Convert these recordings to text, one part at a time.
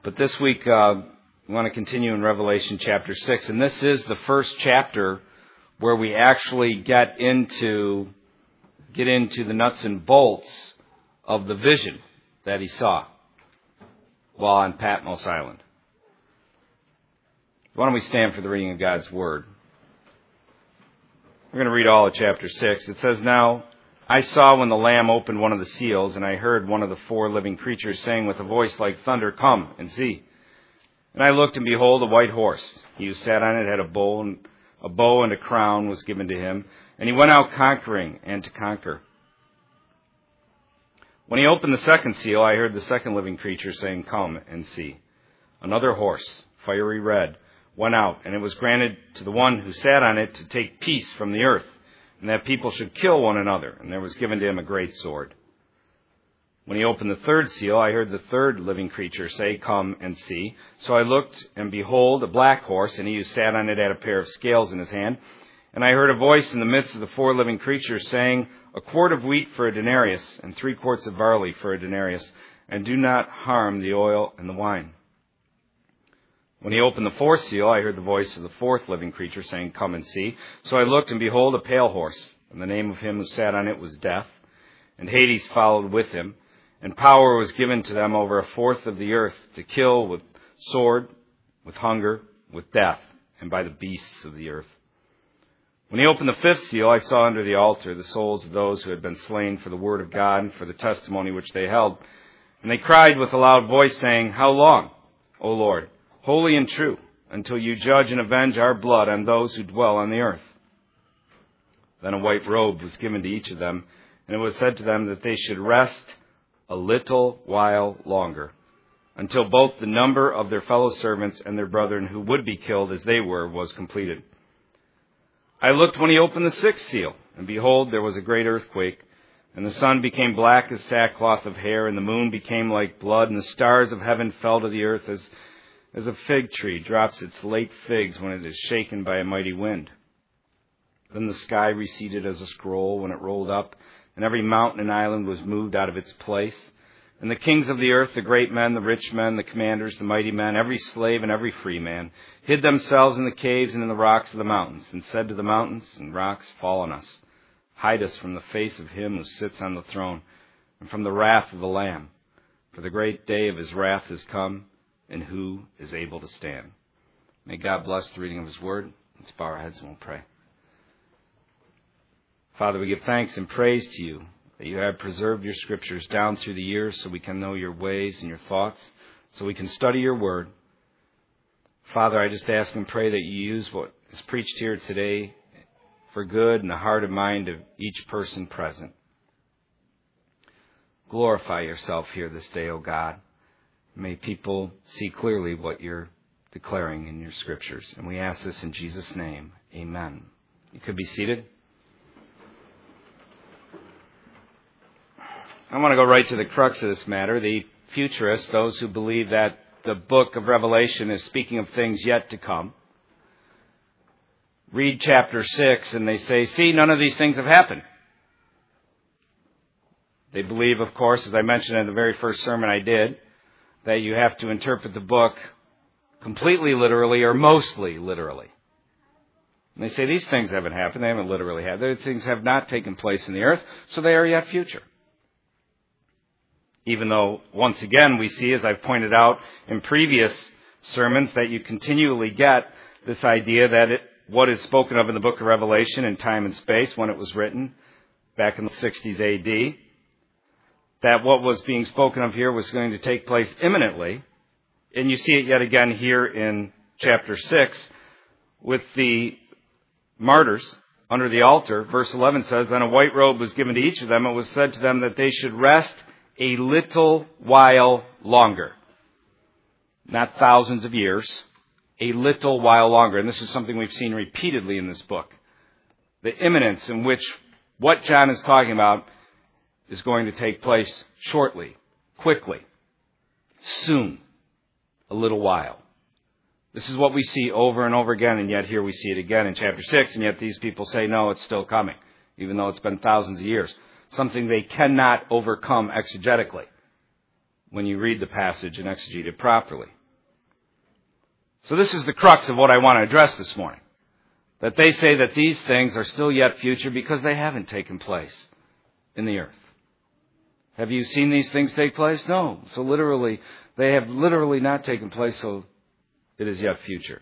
But this week, we want to continue in Revelation chapter 6. And this is the first chapter where we actually get into the nuts and bolts of the vision that he saw while on Patmos Island. Why don't we stand for the reading of God's Word? We're going to read all of chapter 6. It says, "Now I saw when the Lamb opened one of the seals, and I heard one of the four living creatures saying with a voice like thunder, 'Come and see.' And I looked, and behold, a white horse. He who sat on it had a bow, and a crown was given to him. And he went out conquering and to conquer. When he opened the second seal, I heard the second living creature saying, 'Come and see.' Another horse, fiery red, went out, and it was granted to the one who sat on it to take peace from the earth, and that people should kill one another, and there was given to him a great sword. When he opened the third seal, I heard the third living creature say, 'Come and see.' So I looked, and behold, a black horse, and he who sat on it had a pair of scales in his hand. And I heard a voice in the midst of the four living creatures saying, 'A quart of wheat for a denarius, and 3 quarts of barley for a denarius, and do not harm the oil and the wine.' When he opened the fourth seal, I heard the voice of the fourth living creature saying, 'Come and see.' So I looked, and behold, a pale horse, and the name of him who sat on it was Death, and Hades followed with him, and power was given to them over a fourth of the earth to kill with sword, with hunger, with death, and by the beasts of the earth. When he opened the fifth seal, I saw under the altar the souls of those who had been slain for the word of God and for the testimony which they held. And they cried with a loud voice, saying, 'How long, O Lord, holy and true, until you judge and avenge our blood on those who dwell on the earth?' Then a white robe was given to each of them, and it was said to them that they should rest a little while longer, until both the number of their fellow servants and their brethren who would be killed as they were was completed. I looked when he opened the sixth seal, and behold, there was a great earthquake, and the sun became black as sackcloth of hair, and the moon became like blood, and the stars of heaven fell to the earth as a fig tree drops its late figs when it is shaken by a mighty wind. Then the sky receded as a scroll when it rolled up, and every mountain and island was moved out of its place. And the kings of the earth, the great men, the rich men, the commanders, the mighty men, every slave and every free man, hid themselves in the caves and in the rocks of the mountains, and said to the mountains and rocks, 'Fall on us. Hide us from the face of him who sits on the throne, and from the wrath of the Lamb. For the great day of his wrath has come, and who is able to stand?'" May God bless the reading of his word. Let's bow our heads and we'll pray. Father, we give thanks and praise to you that you have preserved your scriptures down through the years so we can know your ways and your thoughts, so we can study your word. Father, I just ask and pray that you use what is preached here today for good in the heart and mind of each person present. Glorify yourself here this day, O God. May people see clearly what you're declaring in your scriptures. And we ask this in Jesus' name. Amen. You could be seated. I want to go right to the crux of this matter. The futurists, those who believe that the book of Revelation is speaking of things yet to come, read chapter 6 and they say, "See, none of these things have happened." They believe, of course, as I mentioned in the very first sermon I did, that you have to interpret the book completely literally or mostly literally. And they say these things haven't happened. They haven't literally happened. These things have not taken place in the earth, so they are yet future. Even though, once again, we see, as I've pointed out in previous sermons, that you continually get this idea that what is spoken of in the book of Revelation in time and space when it was written back in the 60s AD, that what was being spoken of here was going to take place imminently. And you see it yet again here in chapter 6 with the martyrs under the altar. Verse 11 says, "Then a white robe was given to each of them. It was said to them that they should rest a little while longer." Not thousands of years, a little while longer. And this is something we've seen repeatedly in this book. The imminence in which what John is talking about is going to take place shortly, quickly, soon, a little while. This is what we see over and over again, and yet here we see it again in chapter 6, and yet these people say, no, it's still coming, even though it's been thousands of years. Something they cannot overcome exegetically. when you read the passage and exegete it properly. So this is the crux of what I want to address this morning. That they say that these things are still yet future because they haven't taken place in the earth. Have you seen these things take place? No. So literally, they have literally not taken place, so it is yet future.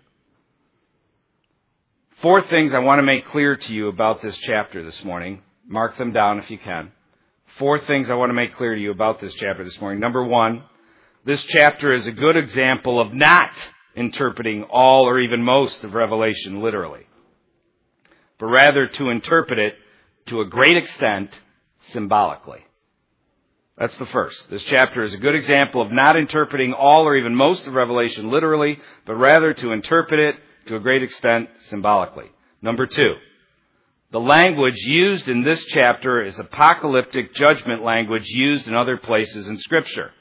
4 things I want to make clear to you about this chapter this morning. Mark them down if you can. 4 things I want to make clear to you about this chapter this morning. Number 1, this chapter is a good example of not interpreting all or even most of Revelation literally, but rather to interpret it to a great extent symbolically. That's the first. This chapter is a good example of not interpreting all or even most of Revelation literally, but rather to interpret it to a great extent symbolically. Number 2, the language used in this chapter is apocalyptic judgment language used in other places in Scripture.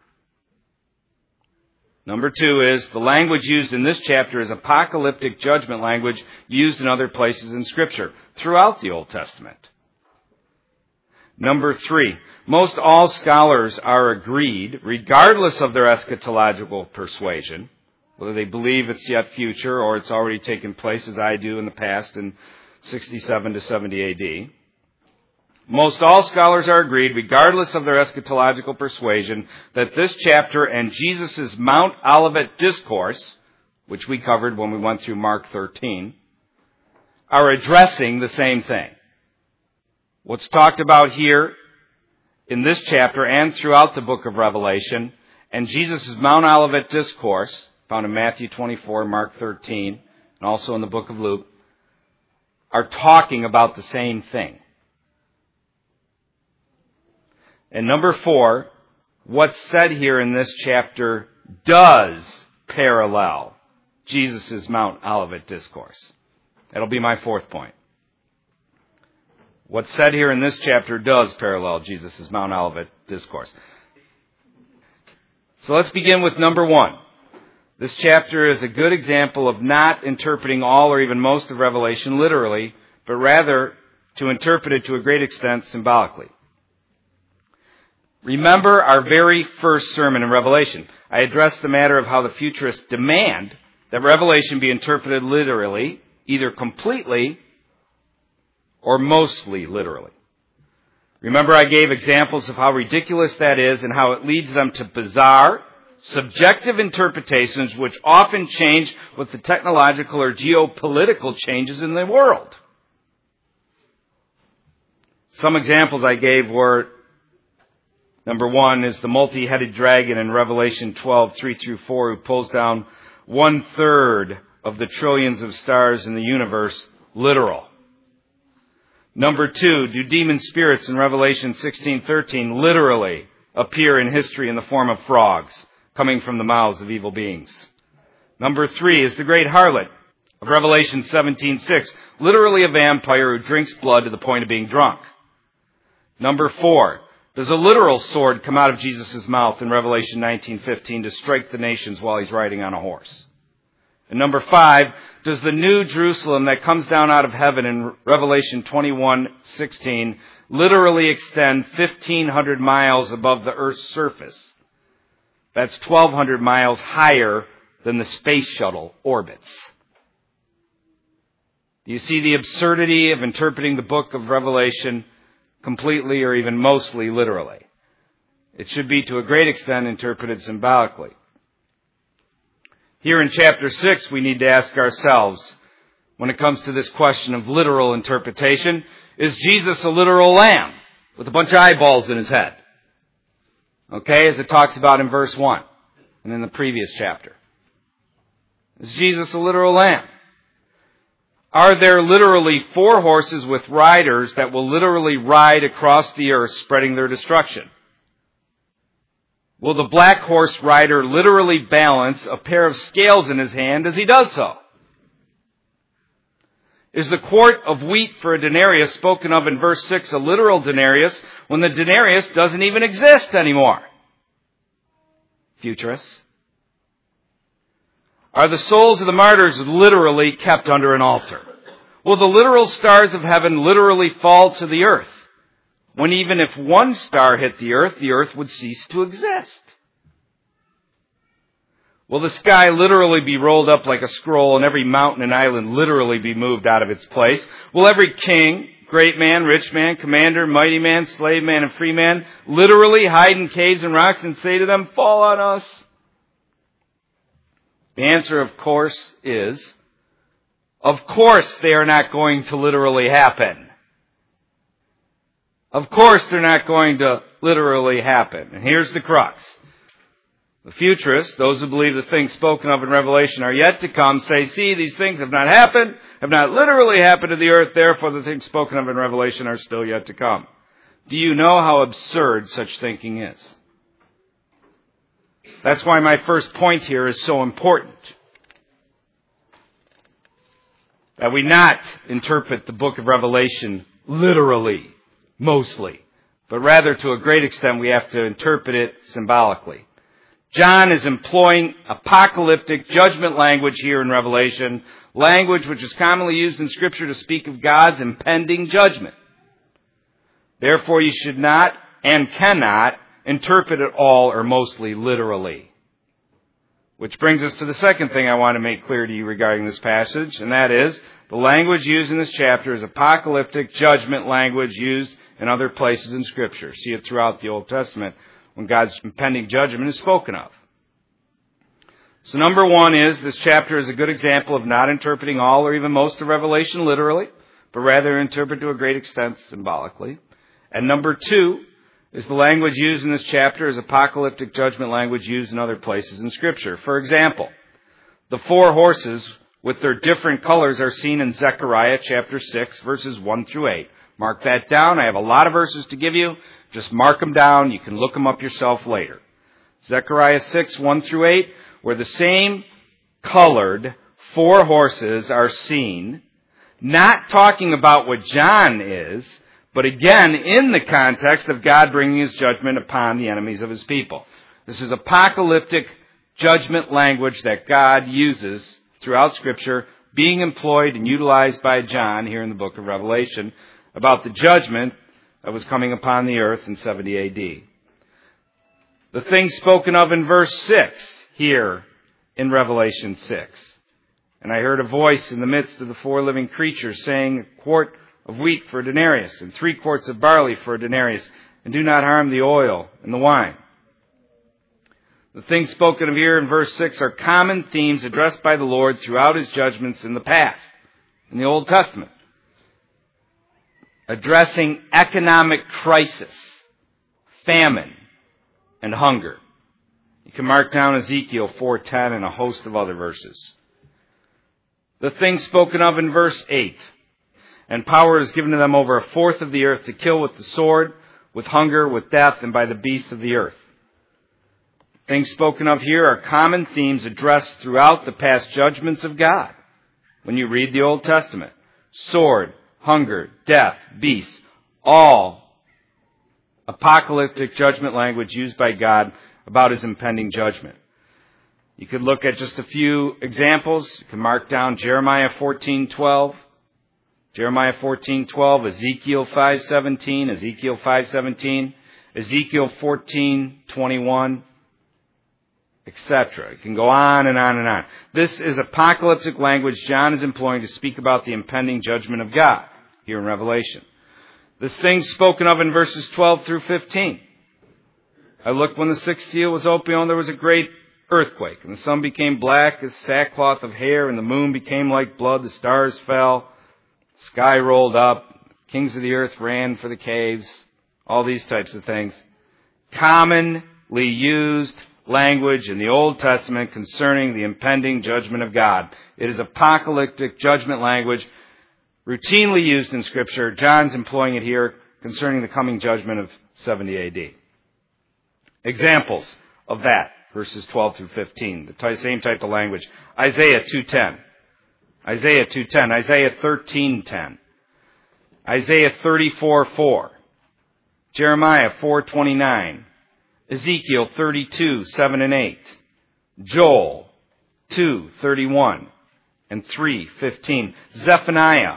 Number 2 is the language used in this chapter is apocalyptic judgment language used in other places in Scripture throughout the Old Testament. Number 3, most all scholars are agreed, regardless of their eschatological persuasion, whether they believe it's yet future or it's already taken place, as I do in the past in 67 to 70 A.D., most all scholars are agreed, regardless of their eschatological persuasion, that this chapter and Jesus' Mount Olivet Discourse, which we covered when we went through Mark 13, are addressing the same thing. What's talked about here in this chapter and throughout the book of Revelation, and Jesus' Mount Olivet Discourse, found in Matthew 24, Mark 13, and also in the book of Luke, are talking about the same thing. And number 4, what's said here in this chapter does parallel Jesus' Mount Olivet Discourse. That'll be my 4th point. What's said here in this chapter does parallel Jesus' Mount Olivet Discourse. So let's begin with number 1. This chapter is a good example of not interpreting all or even most of Revelation literally, but rather to interpret it to a great extent symbolically. Remember our very first sermon in Revelation. I addressed the matter of how the futurists demand that Revelation be interpreted literally, either completely or mostly literally. Remember I gave examples of how ridiculous that is and how it leads them to bizarre, subjective interpretations which often change with the technological or geopolitical changes in the world. Some examples I gave were, number 1 is the multi-headed dragon in Revelation 12, 3 through 4, who pulls down 1/3 of the trillions of stars in the universe, literal. Number 2, do demon spirits in Revelation 16:13 literally appear in history in the form of frogs coming from the mouths of evil beings? Number 3 is the great harlot of Revelation 17:6, literally a vampire who drinks blood to the point of being drunk. Number 4, does a literal sword come out of Jesus' mouth in Revelation 19:15 to strike the nations while he's riding on a horse? And number 5, does the new Jerusalem that comes down out of heaven in Revelation 21:16 literally extend 1,500 miles above the earth's surface? That's 1,200 miles higher than the space shuttle orbits. Do you see the absurdity of interpreting the book of Revelation completely or even mostly literally? It should be to a great extent interpreted symbolically. Here in chapter 6, we need to ask ourselves, when it comes to this question of literal interpretation, is Jesus a literal lamb with a bunch of eyeballs in his head? Okay, as it talks about in verse 1 and in the previous chapter. Is Jesus a literal lamb? Are there literally 4 horses with riders that will literally ride across the earth spreading their destruction? Will the black horse rider literally balance a pair of scales in his hand as he does so? Is the quart of wheat for a denarius spoken of in verse 6 a literal denarius when the denarius doesn't even exist anymore? Futurists. Are the souls of the martyrs literally kept under an altar? Will the literal stars of heaven literally fall to the earth, when even if one star hit the earth would cease to exist? Will the sky literally be rolled up like a scroll and every mountain and island literally be moved out of its place? Will every king, great man, rich man, commander, mighty man, slave man, and free man literally hide in caves and rocks and say to them, fall on us? The answer, of course, is, of course they are not going to literally happen. Of course they're not going to literally happen. And here's the crux. The futurists, those who believe the things spoken of in Revelation are yet to come, say, see, these things have not happened, have not literally happened to the earth, therefore the things spoken of in Revelation are still yet to come. Do you know how absurd such thinking is? That's why my first point here is so important. That we not interpret the book of Revelation literally, mostly, but rather to a great extent we have to interpret it symbolically. John is employing apocalyptic judgment language here in Revelation, language which is commonly used in Scripture to speak of God's impending judgment. Therefore, you should not and cannot interpret it all or mostly literally. Which brings us to the second thing I want to make clear to you regarding this passage, and that is, the language used in this chapter is apocalyptic judgment language used in other places in Scripture. See it throughout the Old Testament when God's impending judgment is spoken of. So number one is, this chapter is a good example of not interpreting all or even most of Revelation literally, but rather interpret to a great extent symbolically. And number two is the language used in this chapter is apocalyptic judgment language used in other places in Scripture. For example, the four horses with their different colors are seen in Zechariah chapter 6, verses 1 through 8. Mark that down. I have a lot of verses to give you. Just mark them down. You can look them up yourself later. Zechariah 6, 1 through 8, where the same colored four horses are seen, not talking about what John is, but again in the context of God bringing His judgment upon the enemies of His people. This is apocalyptic judgment language that God uses throughout Scripture, being employed and utilized by John here in the book of Revelation about the judgment that was coming upon the earth in 70 A.D. The things spoken of in verse 6 here in Revelation 6. And I heard a voice in the midst of the four living creatures saying, a quart of wheat for a denarius, and 3 quarts of barley for a denarius, and do not harm the oil and the wine. The things spoken of here in verse 6 are common themes addressed by the Lord throughout His judgments in the past, in the Old Testament. Addressing economic crisis, famine, and hunger. You can mark down Ezekiel 4:10 and a host of other verses. The things spoken of in verse 8. And power is given to them over a fourth of the earth to kill with the sword, with hunger, with death, and by the beasts of the earth. Things spoken of here are common themes addressed throughout the past judgments of God. When you read the Old Testament, sword, hunger, death, beasts, all apocalyptic judgment language used by God about His impending judgment. You could look at just a few examples. You can mark down Jeremiah 14:12, Jeremiah 14:12, Ezekiel 5:17, Ezekiel 5:17, Ezekiel 14:21, etc. You can go on and on and on. This is apocalyptic language John is employing to speak about the impending judgment of God here in Revelation. This thing spoken of in verses 12 through 15. I looked when the sixth seal was opened, there was a great earthquake, and the sun became black as sackcloth of hair, and the moon became like blood, the stars fell, the sky rolled up, kings of the earth ran for the caves, all these types of things. Commonly used language in the Old Testament concerning the impending judgment of God. It is apocalyptic judgment language routinely used in Scripture. John's employing it here concerning the coming judgment of 70 A.D. Examples of that, verses 12 through 15, the same type of language. Isaiah 2:10, Isaiah 2:10, Isaiah 13:10, Isaiah 34:4, Jeremiah 4:29, Ezekiel 32:7 and 8, Joel 2:31 and 3:15, Zephaniah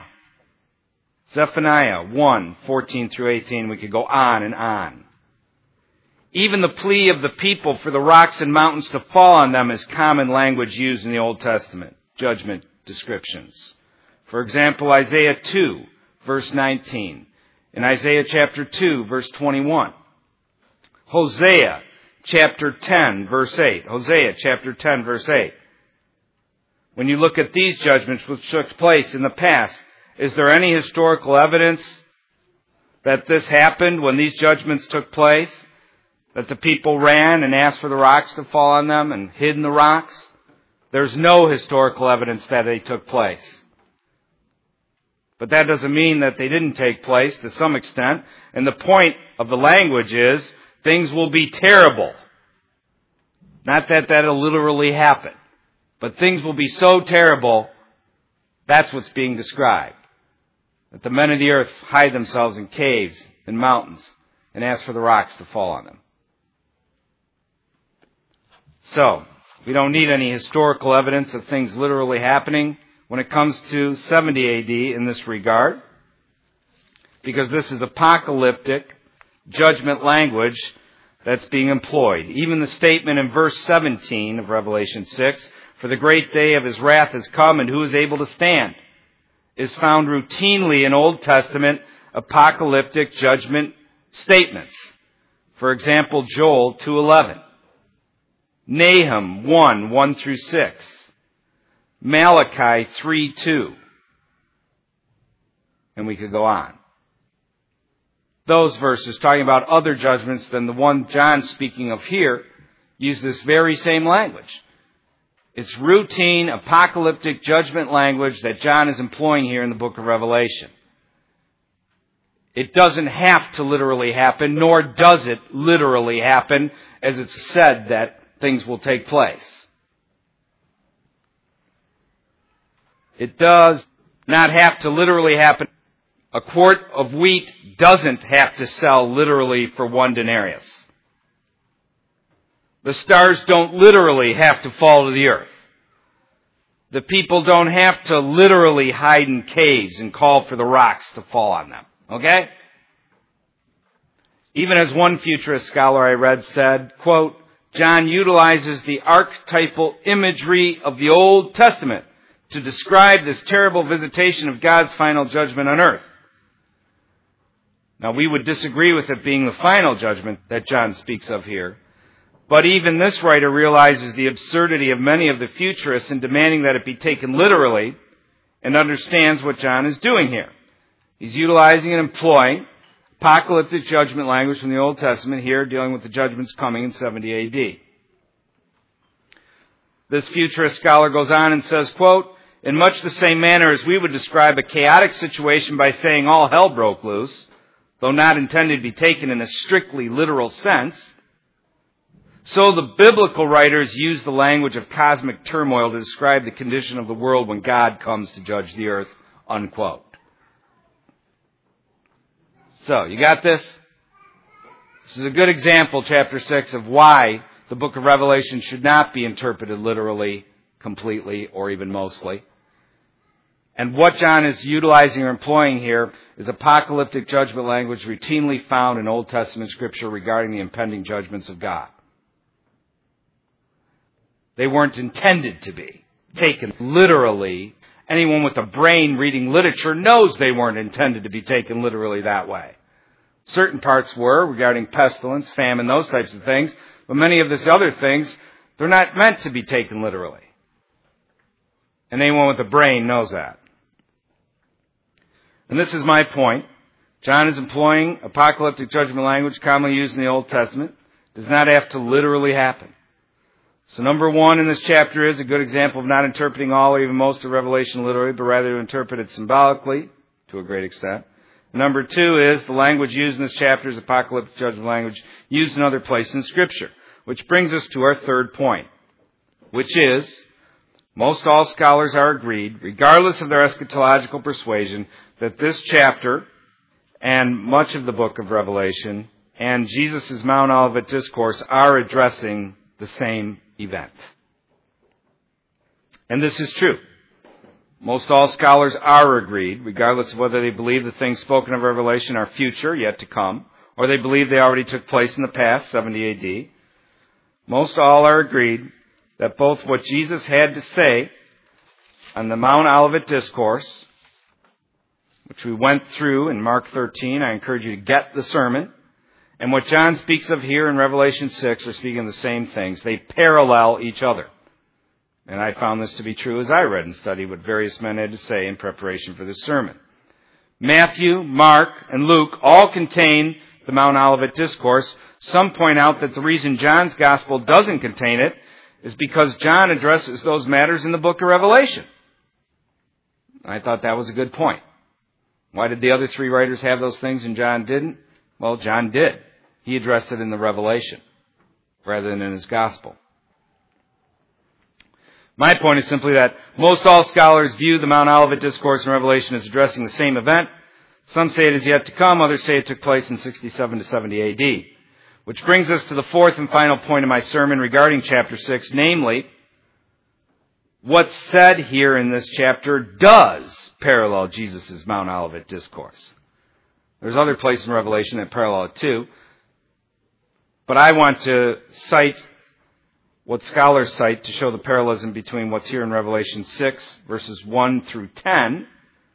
1:14 through 18. We could go on and on. Even the plea of the people for the rocks and mountains to fall on them is common language used in the Old Testament judgment descriptions. For example, Isaiah 2, verse 19. In Isaiah chapter 2, verse 21. Hosea chapter 10, verse 8. Hosea chapter 10, verse 8. When you look at these judgments which took place in the past, is there any historical evidence that this happened when these judgments took place? That the people ran and asked for the rocks to fall on them and hid in the rocks? There's no historical evidence that they took place. But that doesn't mean that they didn't take place to some extent. And the point of the language is things will be terrible. Not that that'll literally happen. But things will be so terrible, that's what's being described. That the men of the earth hide themselves in caves and mountains and ask for the rocks to fall on them. So, we don't need any historical evidence of things literally happening when it comes to 70 AD in this regard, because this is apocalyptic judgment language that's being employed. Even the statement in verse 17 of Revelation 6, "For the great day of his wrath has come, and who is able to stand?" is found routinely in Old Testament apocalyptic judgment statements. For example, Joel 2:11. Nahum 1 through 6. Malachi 3:2. And we could go on. Those verses, talking about other judgments than the one John's speaking of here, use this very same language. It's routine apocalyptic judgment language that John is employing here in the book of Revelation. It doesn't have to literally happen, nor does it literally happen, as it's said that things will take place. It does not have to literally happen. A quart of wheat doesn't have to sell literally for 1 denarius. The stars don't literally have to fall to the earth. The people don't have to literally hide in caves and call for the rocks to fall on them. Okay? Even as one futurist scholar I read said, quote, John utilizes the archetypal imagery of the Old Testament to describe this terrible visitation of God's final judgment on earth. Now, we would disagree with it being the final judgment that John speaks of here. But even this writer realizes the absurdity of many of the futurists in demanding that it be taken literally, and understands what John is doing here. He's utilizing and employing apocalyptic judgment language from the Old Testament here, dealing with the judgments coming in 70 AD. This futurist scholar goes on and says, quote, in much the same manner as we would describe a chaotic situation by saying all hell broke loose, though not intended to be taken in a strictly literal sense, so the biblical writers use the language of cosmic turmoil to describe the condition of the world when God comes to judge the earth, unquote. So, you got this? This is a good example, chapter 6, of why the book of Revelation should not be interpreted literally, completely, or even mostly. And what John is utilizing or employing here is apocalyptic judgment language routinely found in Old Testament scripture regarding the impending judgments of God. They weren't intended to be taken literally. Anyone with a brain reading literature knows they weren't intended to be taken literally that way. Certain parts were regarding pestilence, famine, those types of things, but many of these other things, they're not meant to be taken literally. And anyone with a brain knows that. And this is my point. John is employing apocalyptic judgment language commonly used in the Old Testament. It does not have to literally happen. So number 1 in this chapter is a good example of not interpreting all or even most of Revelation literally, but rather to interpret it symbolically to a great extent. Number 2 is the language used in this chapter is apocalyptic judgment language used in other places in Scripture, which brings us to our third point, which is most all scholars are agreed, regardless of their eschatological persuasion, that this chapter and much of the book of Revelation and Jesus' Mount Olivet discourse are addressing the same event. And this is true. Most all scholars are agreed, regardless of whether they believe the things spoken of Revelation are future, yet to come, or they believe they already took place in the past, 70 AD. Most all are agreed that both what Jesus had to say on the Mount Olivet Discourse, which we went through in Mark 13, I encourage you to get the sermon, and what John speaks of here in Revelation 6 are speaking of the same things. They parallel each other. And I found this to be true as I read and studied what various men had to say in preparation for this sermon. Matthew, Mark, and Luke all contain the Mount Olivet Discourse. Some point out that the reason John's Gospel doesn't contain it is because John addresses those matters in the book of Revelation. I thought that was a good point. Why did the other three writers have those things and John didn't? Well, John did. He addressed it in the Revelation rather than in his Gospel. My point is simply that most all scholars view the Mount Olivet Discourse in Revelation as addressing the same event. Some say it is yet to come, others say it took place in 67 to 70 AD. Which brings us to the fourth and final point of my sermon regarding chapter 6, namely, what's said here in this chapter does parallel Jesus' Mount Olivet Discourse. There's other places in Revelation that parallel it too, but I want to cite what scholars cite to show the parallelism between what's here in Revelation 6, verses 1 through 10,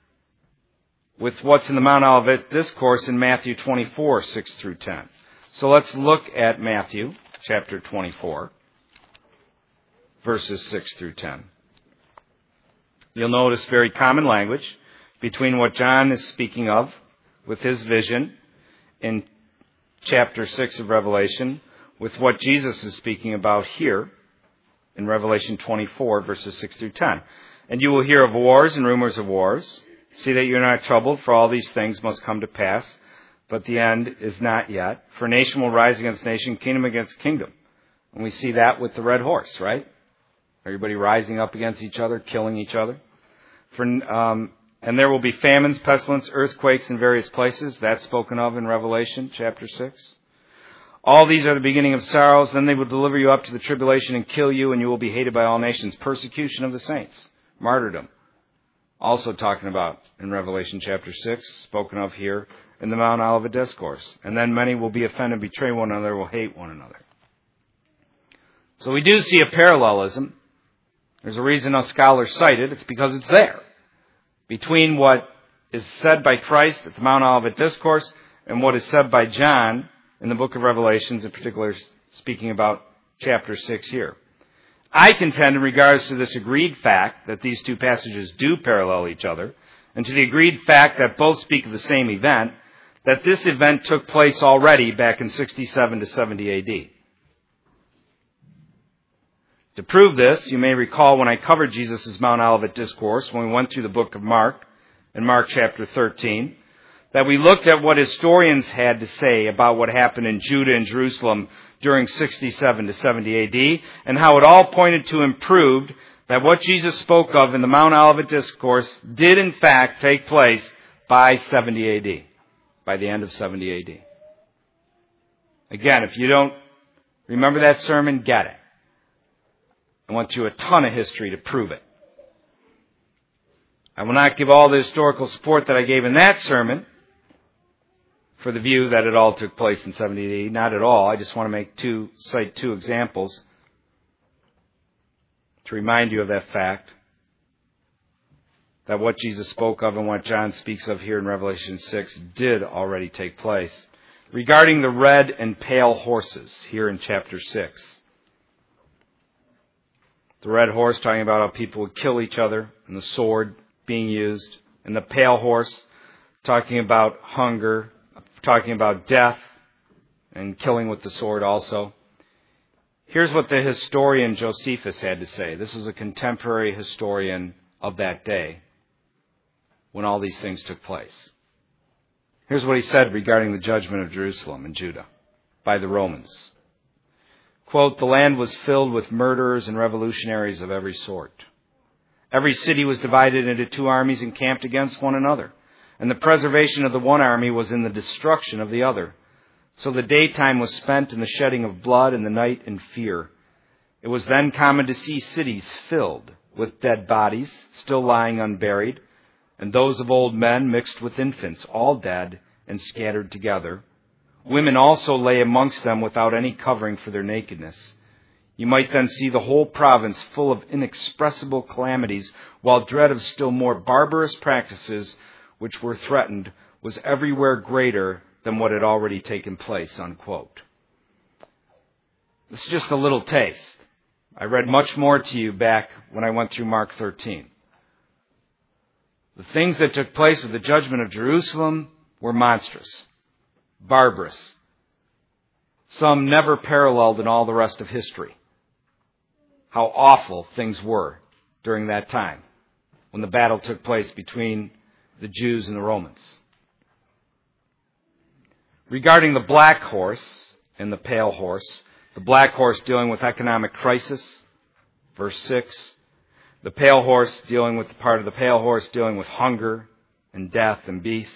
with what's in the Mount Olivet Discourse in Matthew 24, 6 through 10. So let's look at Matthew chapter 24, verses 6 through 10. You'll notice very common language between what John is speaking of with his vision in chapter 6 of Revelation with what Jesus is speaking about here in Revelation 24, verses 6 through 10. And you will hear of wars and rumors of wars. See that you're not troubled, for all these things must come to pass, but the end is not yet. For nation will rise against nation, kingdom against kingdom. And we see that with the red horse, right? Everybody rising up against each other, killing each other. And there will be famines, pestilence, earthquakes in various places. That's spoken of in Revelation chapter 6. All these are the beginning of sorrows. Then they will deliver you up to the tribulation and kill you, and you will be hated by all nations. Persecution of the saints. Martyrdom. Also talking about in Revelation chapter 6, spoken of here in the Mount Olivet Discourse. And then many will be offended, betray one another, will hate one another. So we do see a parallelism. There's a reason us scholars cite it. It's because it's there. Between what is said by Christ at the Mount Olivet Discourse and what is said by John in the book of Revelations, in particular speaking about chapter 6 here. I contend in regards to this agreed fact that these two passages do parallel each other, and to the agreed fact that both speak of the same event, that this event took place already back in 67 to 70 AD. To prove this, you may recall when I covered Jesus' Mount Olivet Discourse, when we went through the book of Mark, in Mark chapter 13, that we looked at what historians had to say about what happened in Judah and Jerusalem during 67 to 70 AD, and how it all pointed to and proved that what Jesus spoke of in the Mount Olivet Discourse did in fact take place by 70 AD, by the end of 70 AD. Again, if you don't remember that sermon, get it. I went through a ton of history to prove it. I will not give all the historical support that I gave in that sermon for the view that it all took place in 70 AD. Not at all. I just want to cite two examples to remind you of that fact, that what Jesus spoke of and what John speaks of here in Revelation 6 did already take place. Regarding the red and pale horses here in chapter 6. The red horse talking about how people would kill each other and the sword being used. And the pale horse talking about hunger, talking about death and killing with the sword also. Here's what the historian Josephus had to say. This was a contemporary historian of that day when all these things took place. Here's what he said regarding the judgment of Jerusalem and Judah by the Romans. Quote, the land was filled with murderers and revolutionaries of every sort. Every city was divided into two armies encamped against one another, and the preservation of the one army was in the destruction of the other. So the daytime was spent in the shedding of blood and the night in fear. It was then common to see cities filled with dead bodies, still lying unburied, and those of old men mixed with infants, all dead and scattered together. Women also lay amongst them without any covering for their nakedness. You might then see the whole province full of inexpressible calamities, while dread of still more barbarous practices which were threatened was everywhere greater than what had already taken place, unquote. This is just a little taste. I read much more to you back when I went through Mark 13. The things that took place with the judgment of Jerusalem were monstrous, barbarous, some never paralleled in all the rest of history. How awful things were during that time when the battle took place between the Jews and the Romans. Regarding the black horse and the pale horse, the black horse dealing with economic crisis, verse 6. The pale horse dealing with the part of the pale horse dealing with hunger and death and beasts.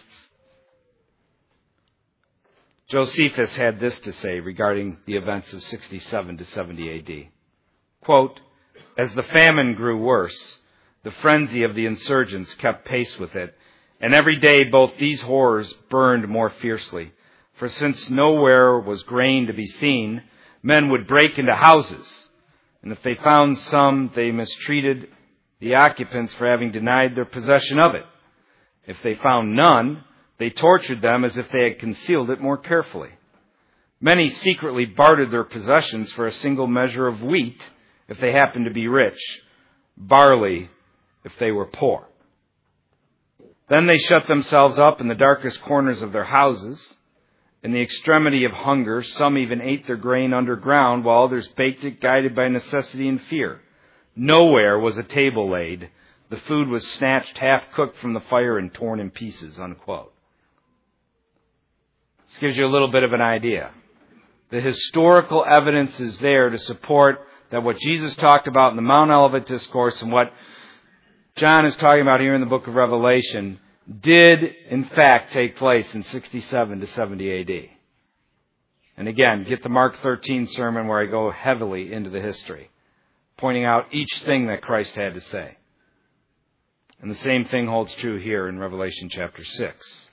Josephus had this to say regarding the events of 67 to 70 A.D. Quote, as the famine grew worse, the frenzy of the insurgents kept pace with it, and every day both these horrors burned more fiercely. For since nowhere was grain to be seen, men would break into houses, and if they found some, they mistreated the occupants for having denied their possession of it. If they found none, they tortured them as if they had concealed it more carefully. Many secretly bartered their possessions for a single measure of wheat if they happened to be rich, barley if they were poor. Then they shut themselves up in the darkest corners of their houses. In the extremity of hunger, some even ate their grain underground, while others baked it, guided by necessity and fear. Nowhere was a table laid. The food was snatched half-cooked from the fire and torn in pieces, unquote. This gives you a little bit of an idea. The historical evidence is there to support that what Jesus talked about in the Mount Olivet Discourse and what John is talking about here in the book of Revelation did, in fact, take place in 67 to 70 A.D. And again, get the Mark 13 sermon where I go heavily into the history, pointing out each thing that Christ had to say. And the same thing holds true here in Revelation chapter 6.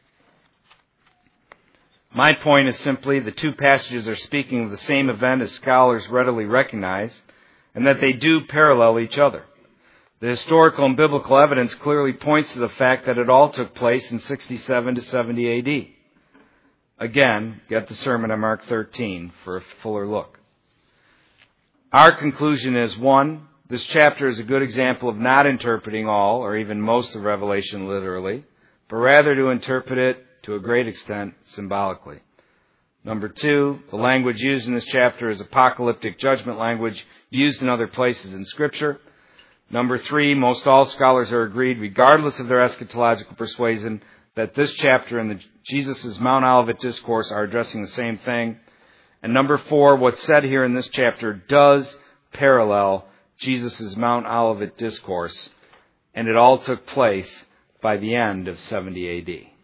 My point is simply the two passages are speaking of the same event as scholars readily recognize, and that they do parallel each other. The historical and biblical evidence clearly points to the fact that it all took place in 67 to 70 A.D. Again, get the sermon on Mark 13 for a fuller look. Our conclusion is, 1, this chapter is a good example of not interpreting all or even most of Revelation literally, but rather to interpret it to a great extent symbolically. Number 2, the language used in this chapter is apocalyptic judgment language used in other places in Scripture. Number 3, most all scholars are agreed, regardless of their eschatological persuasion, that this chapter and Jesus' Mount Olivet Discourse are addressing the same thing. And number 4, what's said here in this chapter does parallel Jesus' Mount Olivet Discourse, and it all took place by the end of 70 A.D.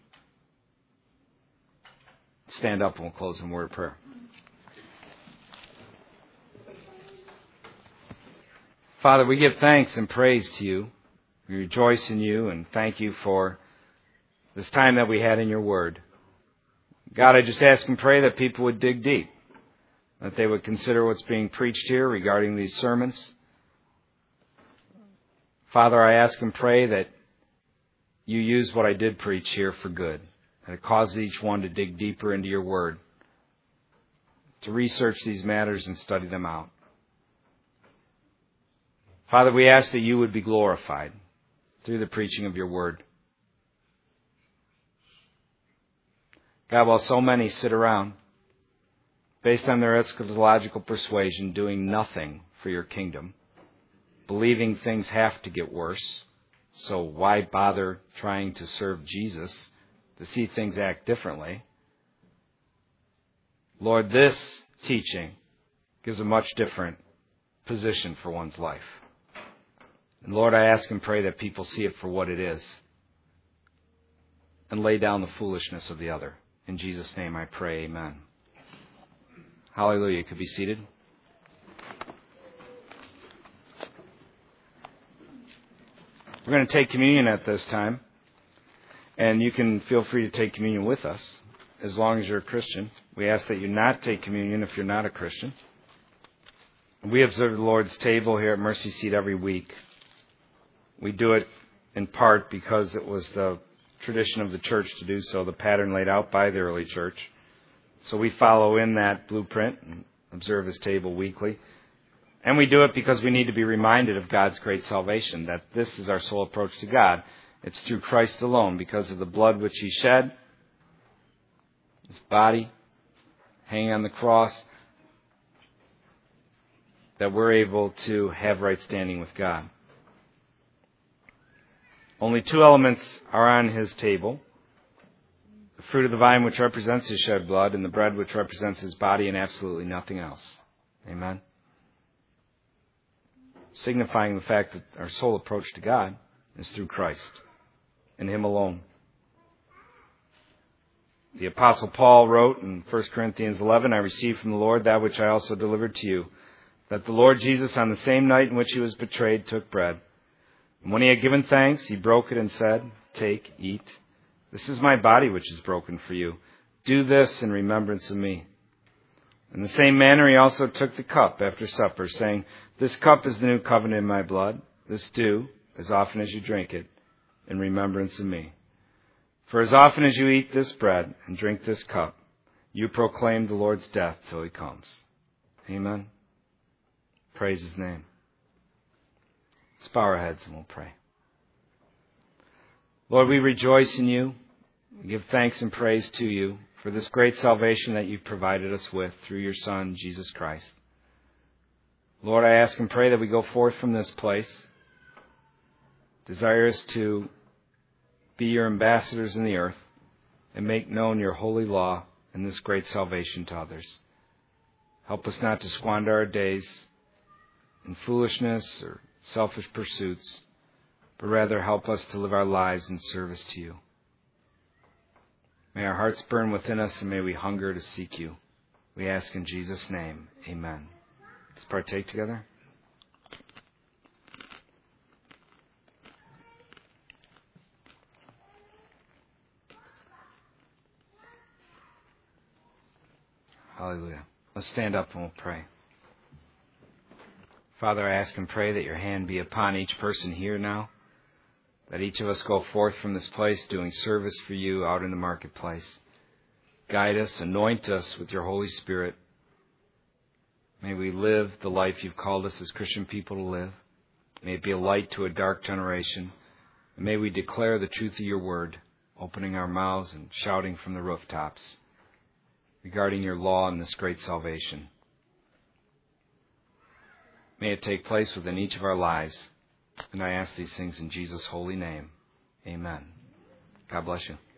Stand up and we'll close in a word of prayer. Father, we give thanks and praise to you. We rejoice in you and thank you for this time that we had in your word. God, I just ask and pray that people would dig deep, that they would consider what's being preached here regarding these sermons. Father, I ask and pray that you use what I did preach here for good, and it causes each one to dig deeper into your word, to research these matters and study them out. Father, we ask that you would be glorified through the preaching of your word. God, while so many sit around, based on their eschatological persuasion, doing nothing for your kingdom, believing things have to get worse, so why bother trying to serve Jesus, to see things act differently? Lord, this teaching gives a much different position for one's life. And Lord, I ask and pray that people see it for what it is and lay down the foolishness of the other. In Jesus' name I pray, amen. Hallelujah. You could be seated. We're going to take communion at this time, and you can feel free to take communion with us as long as you're a Christian. We ask that you not take communion if you're not a Christian. We observe the Lord's table here at Mercy Seat every week. We do it in part because it was the tradition of the church to do so, the pattern laid out by the early church. So we follow in that blueprint and observe His table weekly. And we do it because we need to be reminded of God's great salvation, that this is our sole approach to God. It's through Christ alone, because of the blood which He shed, His body hanging on the cross, that we're able to have right standing with God. Only two elements are on His table: the fruit of the vine, which represents His shed blood, and the bread, which represents His body, and absolutely nothing else. Amen? Signifying the fact that our sole approach to God is through Christ and Him alone. The Apostle Paul wrote in 1 Corinthians 11, I received from the Lord that which I also delivered to you, that the Lord Jesus, on the same night in which He was betrayed, took bread. And when He had given thanks, He broke it and said, Take, eat. This is my body which is broken for you. Do this in remembrance of me. In the same manner He also took the cup after supper, saying, This cup is the new covenant in my blood. This do, as often as you drink it, in remembrance of me. For as often as you eat this bread and drink this cup, you proclaim the Lord's death till He comes. Amen. Praise His name. Let's bow our heads and we'll pray. Lord, we rejoice in You. We give thanks and praise to You for this great salvation that You've provided us with through Your Son, Jesus Christ. Lord, I ask and pray that we go forth from this place desirous to be Your ambassadors in the earth and make known Your holy law and this great salvation to others. Help us not to squander our days in foolishness or selfish pursuits, but rather help us to live our lives in service to You. May our hearts burn within us, and may we hunger to seek You. We ask in Jesus' name, amen. Let's partake together. Hallelujah. Let's stand up and we'll pray. Father, I ask and pray that Your hand be upon each person here now, that each of us go forth from this place doing service for You out in the marketplace. Guide us, anoint us with Your Holy Spirit. May we live the life You've called us as Christian people to live. May it be a light to a dark generation. And may we declare the truth of Your word, opening our mouths and shouting from the rooftops regarding Your law and this great salvation. May it take place within each of our lives. And I ask these things in Jesus' holy name. Amen. God bless you.